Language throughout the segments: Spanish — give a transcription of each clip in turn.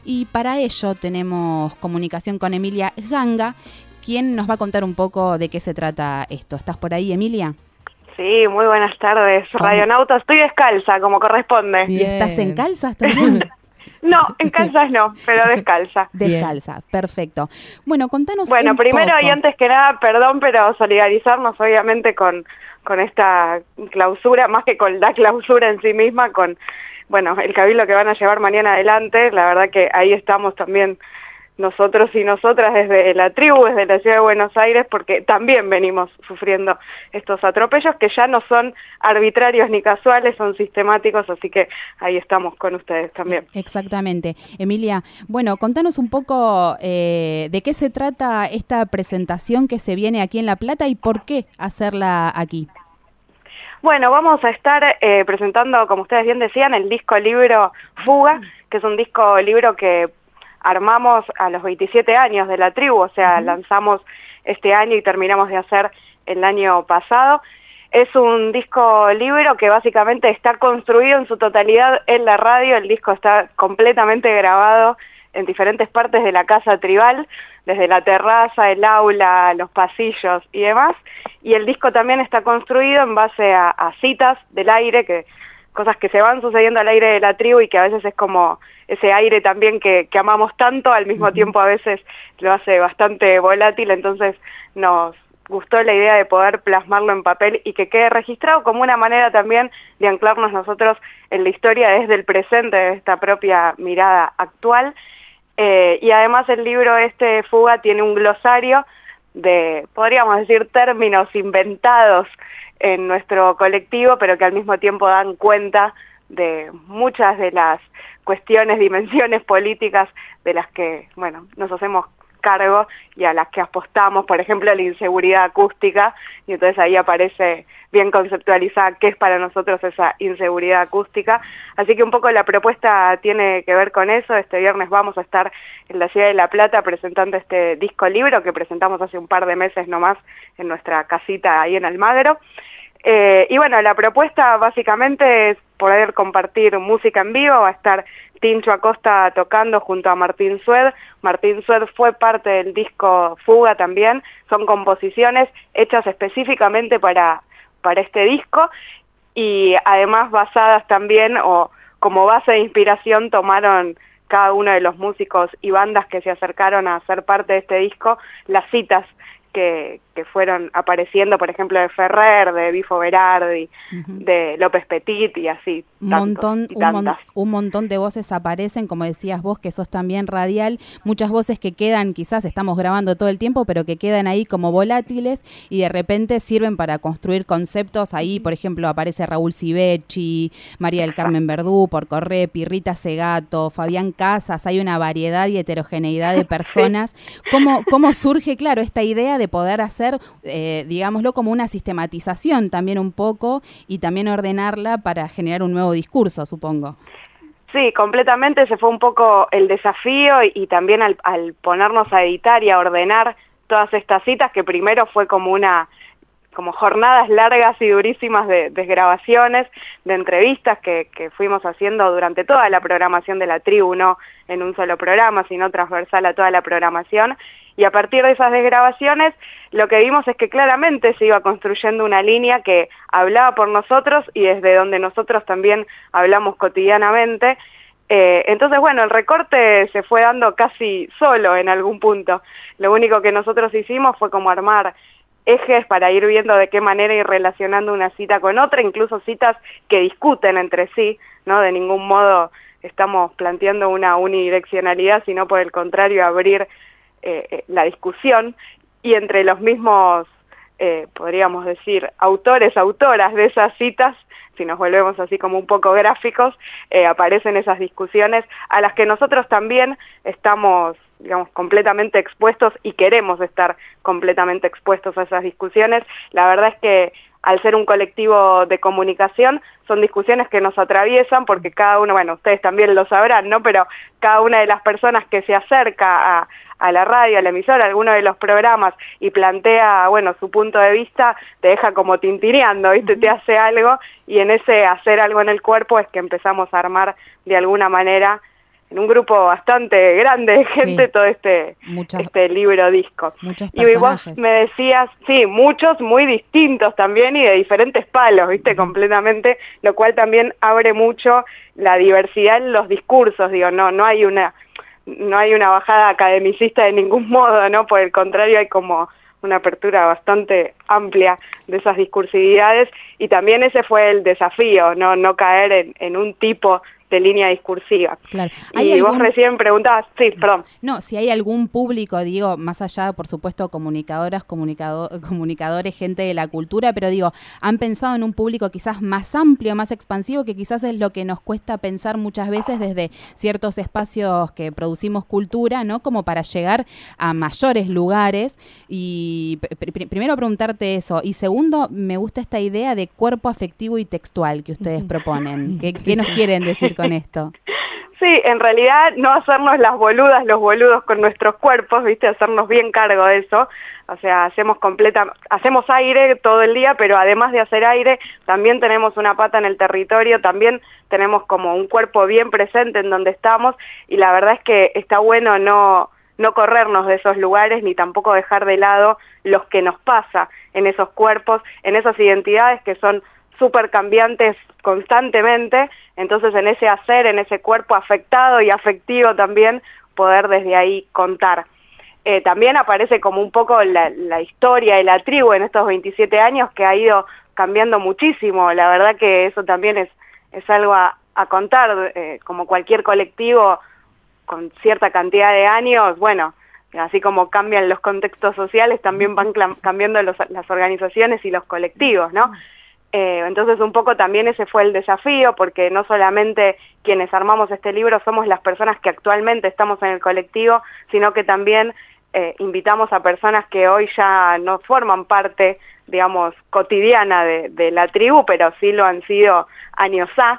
y para ello tenemos comunicación con Emilia Ganga, quien nos va a contar un poco de qué se trata esto. ¿Estás por ahí, Emilia? Sí, muy buenas tardes, radionauta. Estoy descalza, como corresponde. ¿Y estás en calzas también? No, en calzas no, pero descalza. Descalza, bien. Perfecto. Bueno, contanos Bueno, un primero poco. Y antes que nada, perdón, pero solidarizarnos obviamente con esta clausura, más que con la clausura en sí misma, con, bueno, el cabildo que van a llevar mañana adelante. La verdad que ahí estamos también nosotros y nosotras desde la tribu, desde la ciudad de Buenos Aires, porque también venimos sufriendo estos atropellos que ya no son arbitrarios ni casuales, son sistemáticos, así que ahí estamos con ustedes también. Exactamente. Emilia, bueno, contanos un poco de qué se trata esta presentación que se viene aquí en La Plata y por qué hacerla aquí. Bueno, vamos a estar presentando, como ustedes bien decían, el disco libro Fuga, que es un disco libro que armamos a los 27 años de la tribu, o sea, lanzamos este año y terminamos de hacer el año pasado. Es un disco libro que básicamente está construido en su totalidad en la radio. El disco está completamente grabado en diferentes partes de la casa tribal, desde la terraza, el aula, los pasillos y demás. Y el disco también está construido en base a citas del aire, cosas que se van sucediendo al aire de la tribu y que a veces es como ese aire también que amamos tanto, al mismo tiempo a veces lo hace bastante volátil, entonces nos gustó la idea de poder plasmarlo en papel y que quede registrado como una manera también de anclarnos nosotros en la historia desde el presente, de esta propia mirada actual. Y además el libro Fuga tiene un glosario de, podríamos decir, términos inventados en nuestro colectivo, pero que al mismo tiempo dan cuenta de muchas de las cuestiones, dimensiones políticas de las que, bueno, nos hacemos cargo y a las que apostamos, por ejemplo, la inseguridad acústica, y entonces ahí aparece bien conceptualizada qué es para nosotros esa inseguridad acústica. Así que un poco la propuesta tiene que ver con eso. Este viernes vamos a estar en la ciudad de La Plata presentando este disco libro que presentamos hace un par de meses nomás en nuestra casita ahí en Almagro. Y bueno, la propuesta básicamente es poder compartir música en vivo. Va a estar Tincho Acosta tocando junto a Martín Sued. Martín Sued fue parte del disco Fuga también. Son composiciones hechas específicamente para este disco y además basadas también, o como base de inspiración tomaron cada uno de los músicos y bandas que se acercaron a ser parte de este disco, las citas que fueron apareciendo, por ejemplo, de Ferrer, de Bifo Berardi, de López Petit y así. Un montón de voces aparecen, como decías vos, que sos también radial, muchas voces que quedan, quizás estamos grabando todo el tiempo, pero que quedan ahí como volátiles y de repente sirven para construir conceptos. Ahí, por ejemplo, aparece Raúl Sivecci, María del Carmen Verdú, Porcorrepi, Rita Segato, Fabián Casas. Hay una variedad y heterogeneidad de personas. Sí. ¿Cómo surge, claro, esta idea de poder hacer, digámoslo, como una sistematización también un poco y también ordenarla para generar un nuevo discurso, supongo? Sí, completamente. Ese fue un poco el desafío y también al ponernos a editar y a ordenar todas estas citas, que primero fue como jornadas largas y durísimas de grabaciones, de entrevistas que fuimos haciendo durante toda la programación de la tribu, no en un solo programa, sino transversal a toda la programación. Y a partir de esas desgrabaciones, lo que vimos es que claramente se iba construyendo una línea que hablaba por nosotros y desde donde nosotros también hablamos cotidianamente. Entonces, bueno, el recorte se fue dando casi solo en algún punto. Lo único que nosotros hicimos fue como armar ejes para ir viendo de qué manera ir relacionando una cita con otra, incluso citas que discuten entre sí, ¿no? De ningún modo estamos planteando una unidireccionalidad, sino por el contrario abrir la discusión, y entre los mismos, podríamos decir, autores, autoras de esas citas, si nos volvemos así como un poco gráficos, aparecen esas discusiones a las que nosotros también estamos, digamos, completamente expuestos y queremos estar completamente expuestos a esas discusiones. La verdad es que al ser un colectivo de comunicación, son discusiones que nos atraviesan porque cada uno, bueno, ustedes también lo sabrán, ¿no? Pero cada una de las personas que se acerca a la radio, a la emisora, a alguno de los programas y plantea, bueno, su punto de vista, te deja como tintineando, ¿viste? Te hace algo, y en ese hacer algo en el cuerpo es que empezamos a armar de alguna manera un grupo bastante grande de gente, todo este libro disco. Muchos personajes. Y vos me decías, sí, muchos muy distintos también y de diferentes palos, ¿viste? Completamente, lo cual también abre mucho la diversidad en los discursos, digo, no hay una bajada academicista de ningún modo, ¿no? Por el contrario, hay como una apertura bastante amplia de esas discursividades, y también ese fue el desafío, no caer en un tipo de línea discursiva. Claro. Y vos recién preguntabas, sí, perdón. No, si hay algún público, digo, más allá, por supuesto, comunicadoras, comunicadores, gente de la cultura, pero digo, ¿han pensado en un público quizás más amplio, más expansivo, que quizás es lo que nos cuesta pensar muchas veces desde ciertos espacios que producimos cultura, ¿no? Como para llegar a mayores lugares. Y primero preguntarte eso. Y segundo, me gusta esta idea de cuerpo afectivo y textual que ustedes proponen. ¿Qué nos quieren decir con esto? Sí, en realidad no hacernos las boludas, los boludos con nuestros cuerpos, ¿viste? Hacernos bien cargo de eso. O sea, hacemos aire todo el día, pero además de hacer aire, también tenemos una pata en el territorio, también tenemos como un cuerpo bien presente en donde estamos, y la verdad es que está bueno no corrernos de esos lugares, ni tampoco dejar de lado los que nos pasa en esos cuerpos, en esas identidades que son súper cambiantes constantemente. Entonces en ese hacer, en ese cuerpo afectado y afectivo también, poder desde ahí contar. También aparece como un poco la historia de la tribu en estos 27 años, que ha ido cambiando muchísimo. La verdad que eso también es algo a contar, como cualquier colectivo con cierta cantidad de años, bueno, así como cambian los contextos sociales, también van cambiando las organizaciones y los colectivos, ¿no? Entonces un poco también ese fue el desafío, porque no solamente quienes armamos este libro somos las personas que actualmente estamos en el colectivo, sino que también invitamos a personas que hoy ya no forman parte, digamos, cotidiana de la tribu, pero sí lo han sido años A.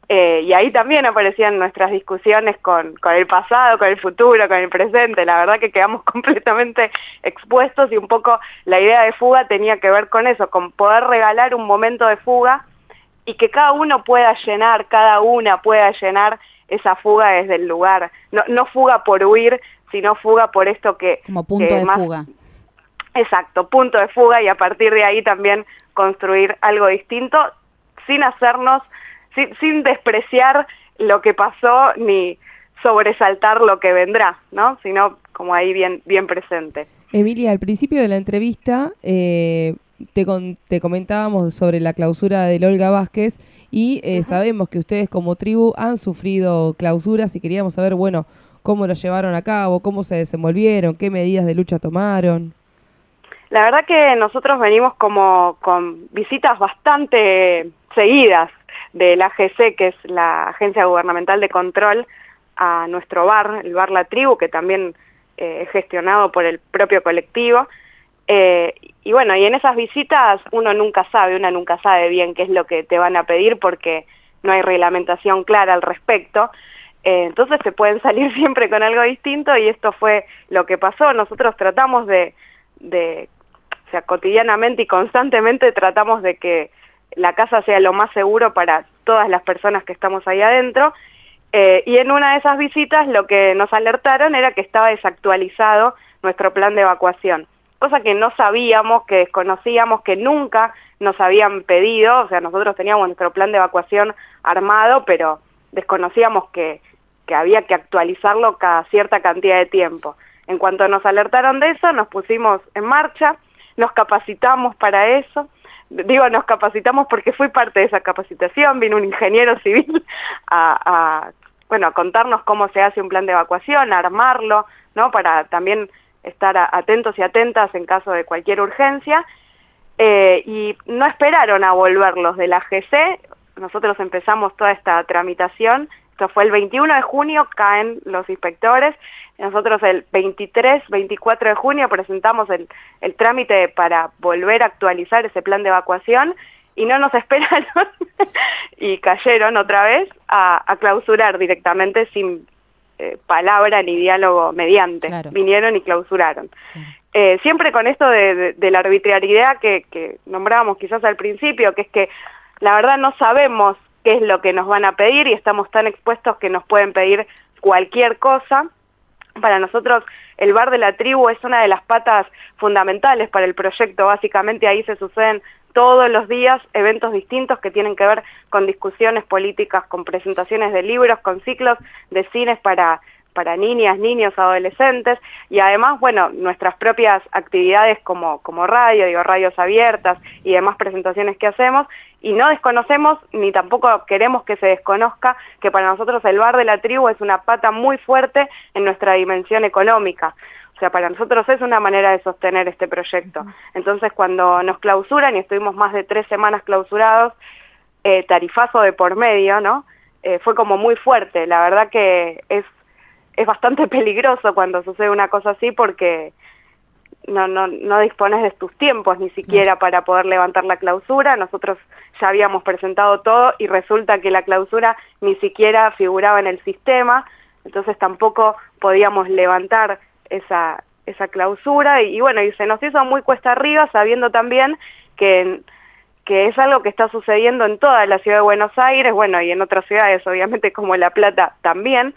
Y ahí también aparecían nuestras discusiones con el pasado, con el futuro, con el presente. La verdad que quedamos completamente expuestos, y un poco la idea de Fuga tenía que ver con eso, con poder regalar un momento de fuga y que cada una pueda llenar esa fuga desde el lugar. No fuga por huir, sino fuga por esto que... Como punto de fuga. Exacto, punto de fuga, y a partir de ahí también construir algo distinto, sin despreciar lo que pasó ni sobresaltar lo que vendrá, ¿no? Sino como ahí bien presente. Emilia, al principio de la entrevista te comentábamos sobre la clausura del Olga Vázquez y sabemos que ustedes como tribu han sufrido clausuras, y queríamos saber, bueno, cómo lo llevaron a cabo, cómo se desenvolvieron, qué medidas de lucha tomaron. La verdad que nosotros venimos como con visitas bastante seguidas de la AGC, que es la Agencia Gubernamental de Control, a nuestro bar, el Bar La Tribu, que también es gestionado por el propio colectivo. Y bueno, y en esas visitas una nunca sabe bien qué es lo que te van a pedir, porque no hay reglamentación clara al respecto. Entonces se pueden salir siempre con algo distinto, y esto fue lo que pasó. Nosotros tratamos o sea, cotidianamente y constantemente tratamos de que la casa sea lo más seguro para todas las personas que estamos ahí adentro, y en una de esas visitas lo que nos alertaron era que estaba desactualizado nuestro plan de evacuación, cosa que no sabíamos, que desconocíamos, que nunca nos habían pedido. O sea, nosotros teníamos nuestro plan de evacuación armado, pero desconocíamos que había que actualizarlo cada cierta cantidad de tiempo. En cuanto nos alertaron de eso, nos pusimos en marcha, nos capacitamos para eso. Digo, nos capacitamos porque fui parte de esa capacitación. Vino un ingeniero civil a contarnos cómo se hace un plan de evacuación, a armarlo, ¿no? Para también estar atentos y atentas en caso de cualquier urgencia. Y no esperaron a volverlos de la AGC. Nosotros empezamos toda esta tramitación. Esto fue el 21 de junio, caen los inspectores. Nosotros el 23, 24 de junio presentamos el trámite para volver a actualizar ese plan de evacuación, y no nos esperaron y cayeron otra vez a clausurar directamente, sin palabra ni diálogo mediante. Claro. Vinieron y clausuraron. Claro. Siempre con esto de la arbitrariedad que nombrábamos quizás al principio, que es que la verdad no sabemos qué es lo que nos van a pedir, y estamos tan expuestos que nos pueden pedir cualquier cosa. Para nosotros el bar de la tribu es una de las patas fundamentales para el proyecto. Básicamente ahí se suceden todos los días eventos distintos que tienen que ver con discusiones políticas, con presentaciones de libros, con ciclos de cines para niñas, niños, adolescentes, y además, bueno, nuestras propias actividades como radio, radios abiertas y demás presentaciones que hacemos, y no desconocemos ni tampoco queremos que se desconozca que para nosotros el bar de la tribu es una pata muy fuerte en nuestra dimensión económica. O sea, para nosotros es una manera de sostener este proyecto. Entonces, cuando nos clausuran, y estuvimos más de 3 semanas clausurados, tarifazo de por medio, ¿no? Fue como muy fuerte. La verdad que es bastante peligroso cuando sucede una cosa así porque no dispones de tus tiempos ni siquiera para poder levantar la clausura. Nosotros ya habíamos presentado todo y resulta que la clausura ni siquiera figuraba en el sistema, entonces tampoco podíamos levantar esa clausura y bueno, y se nos hizo muy cuesta arriba sabiendo también que es algo que está sucediendo en toda la ciudad de Buenos Aires, bueno, y en otras ciudades obviamente como La Plata también.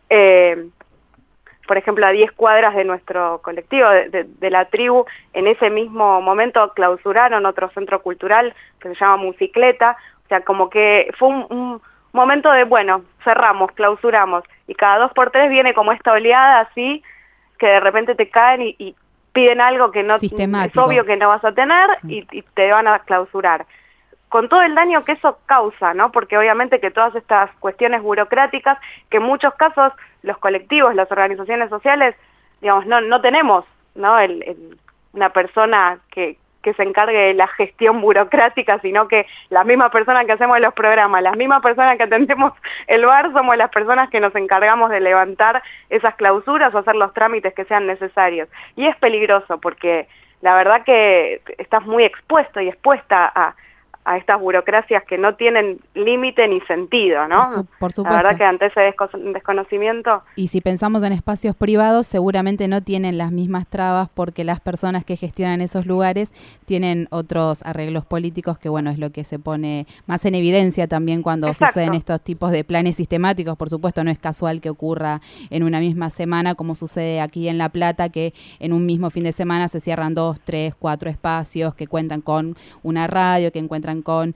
Por ejemplo, a 10 cuadras de nuestro colectivo, de la tribu, en ese mismo momento clausuraron otro centro cultural que se llama Musicleta, o sea, como que fue un momento de, bueno, cerramos, clausuramos, y cada 2 por 3 viene como esta oleada así, que de repente te caen y piden algo que no es obvio que no vas a tener, sí. y te van a clausurar. Con todo el daño que eso causa, ¿no? Porque obviamente que todas estas cuestiones burocráticas, que en muchos casos los colectivos, las organizaciones sociales, digamos, no tenemos, ¿no? Una persona que se encargue de la gestión burocrática, sino que las mismas personas que hacemos los programas, las mismas personas que atendemos el bar, somos las personas que nos encargamos de levantar esas clausuras o hacer los trámites que sean necesarios. Y es peligroso porque la verdad que estás muy expuesto y expuesta a estas burocracias que no tienen límite ni sentido, ¿no? Por supuesto. La verdad que ante ese desconocimiento... Y si pensamos en espacios privados, seguramente no tienen las mismas trabas porque las personas que gestionan esos lugares tienen otros arreglos políticos que, bueno, es lo que se pone más en evidencia también cuando suceden estos tipos de planes sistemáticos. Por supuesto, no es casual que ocurra en una misma semana, como sucede aquí en La Plata, que en un mismo fin de semana se cierran 2, 3, 4 espacios que cuentan con una radio, que encuentran con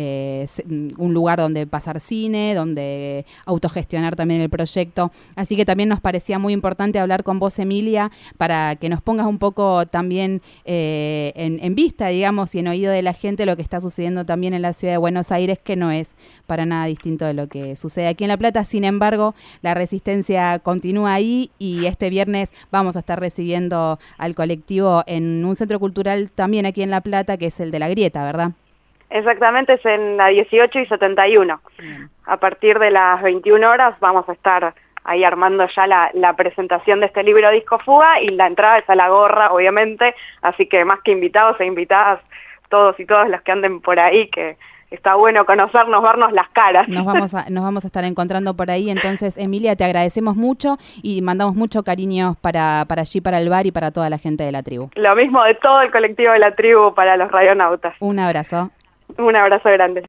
un lugar donde pasar cine, donde autogestionar también el proyecto. Así que también nos parecía muy importante hablar con vos, Emilia, para que nos pongas un poco también en vista, digamos, y en oído de la gente lo que está sucediendo también en la ciudad de Buenos Aires, que no es para nada distinto de lo que sucede aquí en La Plata. Sin embargo, la resistencia continúa ahí y este viernes vamos a estar recibiendo al colectivo en un centro cultural también aquí en La Plata, que es el de La Grieta, ¿verdad? Exactamente, es en la 18 y 71. Bien. A partir de las 21 horas vamos a estar ahí armando ya la presentación de este libro Disco Fuga y la entrada es a la gorra, obviamente, así que más que invitados e invitadas, todos y todas los que anden por ahí, que está bueno conocernos, vernos las caras. Nos vamos a estar encontrando por ahí. Entonces, Emilia, te agradecemos mucho y mandamos mucho cariño para allí, para el bar y para toda la gente de la tribu. Lo mismo de todo el colectivo de la tribu para los radionautas. Un abrazo. Un abrazo grande.